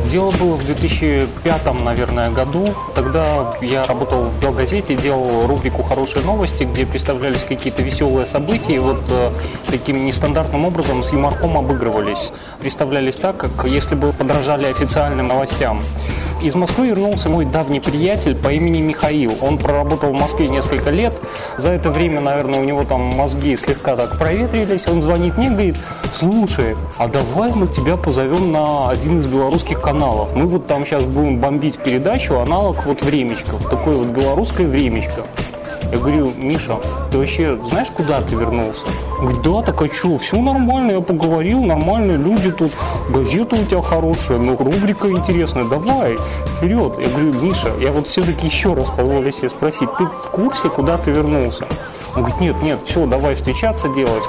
Дело было в 2005, наверное, году. Тогда я работал в Белгазете, делал рубрику «Хорошие новости», где представлялись какие-то веселые события. И вот таким нестандартным образом с юморком обыгрывались. Представлялись так, как если бы подражали официальным новостям. Из Москвы вернулся мой давний приятель по имени Михаил. Он проработал в Москве несколько лет. За это время, наверное, у него там мозги слегка так проветрились. Он звонит мне и говорит: слушай, а давай мы тебя позовем на один из белорусских каналов. Мы вот там сейчас будем бомбить передачу, аналог вот «Времечко». Такое вот белорусское «Времечко». Я говорю: Миша, ты вообще знаешь, куда ты вернулся? Он говорит: да, так а что, все нормально, я поговорил, нормальные люди тут, газета у тебя хорошая, ну, рубрика интересная, давай, вперед. Я говорю: Миша, я вот все-таки еще раз позволю себе спросить, ты в курсе, куда ты вернулся? Он говорит: нет, все, давай встречаться делать.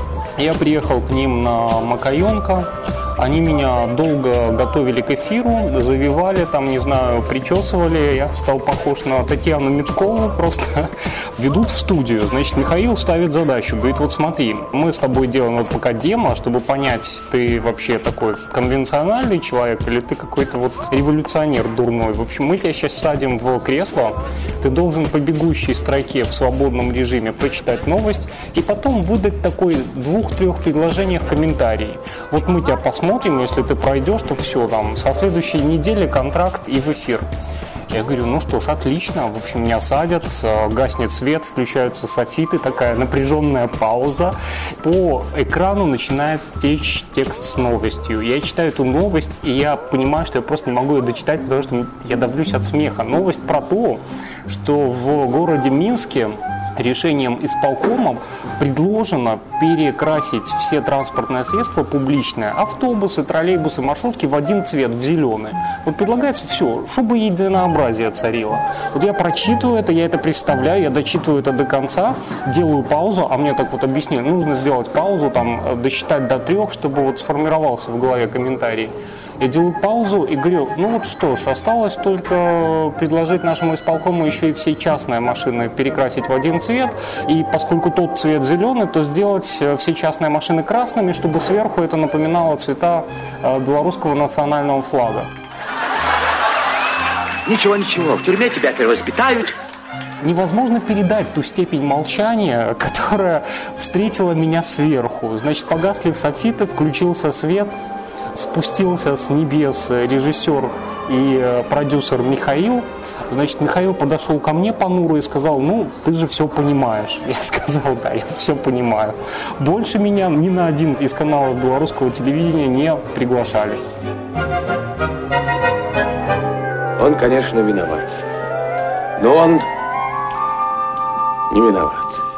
Я приехал к ним на Макаенко. Они меня долго готовили к эфиру, завивали, там, не знаю, причесывали. Я стал похож на Татьяну Миткову, просто ведут в студию. Значит, Михаил ставит задачу, говорит: вот смотри, мы с тобой делаем вот пока демо, чтобы понять, ты вообще такой конвенциональный человек или ты какой-то вот революционер дурной. В общем, мы тебя сейчас садим в кресло, ты должен по бегущей строке в свободном режиме прочитать новость и потом выдать такой 2-3 предложениях комментарий. Вот мы тебя посмотрим, если ты пройдешь, то все, там, со следующей недели контракт и в эфир. Я говорю: ну что ж, отлично. В общем, меня садят, гаснет свет, включаются софиты, такая напряженная пауза. По экрану начинает течь текст с новостью. Я читаю эту новость, и я понимаю, что я просто не могу ее дочитать, потому что я давлюсь от смеха. Новость про то, что в городе Минске решением исполкома предложено перекрасить все транспортные средства публичные, автобусы, троллейбусы, маршрутки в один цвет, в зеленый. Вот предлагается все, чтобы единообразие царило. Вот я прочитываю это, я это представляю, я дочитываю это до конца, делаю паузу, а мне так вот объяснили, нужно сделать паузу, там, досчитать до 3, чтобы вот сформировался в голове комментарий. Я делаю паузу и говорю: ну вот что ж, осталось только предложить нашему исполкому еще и все частные машины перекрасить в один цвет, и поскольку тот цвет зеленый, то сделать все частные машины красными, чтобы сверху это напоминало цвета белорусского национального флага. Ничего, в тюрьме тебя перевоспитают. Невозможно передать ту степень молчания, которая встретила меня сверху. Значит, погасли софиты, включился свет. Спустился с небес режиссер и продюсер Михаил. Значит, Михаил подошел ко мне понуро и сказал: ну, ты же все понимаешь. Я сказал: да, я все понимаю. Больше меня ни на один из каналов белорусского телевидения не приглашали. Он, конечно, виноват. Но он не виноват.